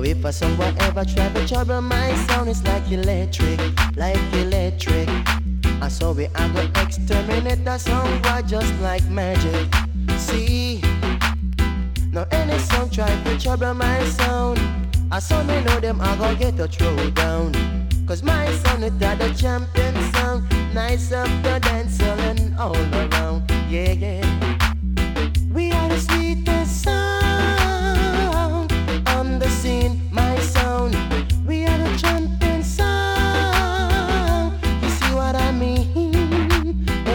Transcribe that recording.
if a song will ever try to trouble my sound, it's like electric, like electric. I saw we I go exterminate the song, boy, just like magic. See, now any song try to trouble my sound, I saw me know them I go get a throw down. Cause my sound is the champion sound, nice up the dance and all around. Yeah, yeah.